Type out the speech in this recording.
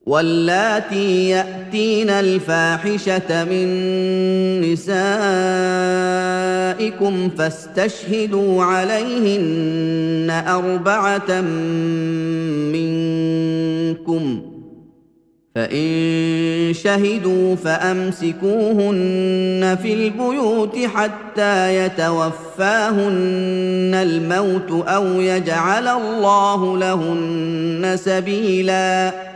واللاتي ياتين الفاحشه من نسائكم فاستشهدوا عليهن اربعه منكم فان شهدوا فامسكوهن في البيوت حتى يتوفاهن الموت او يجعل الله لهن سبيلا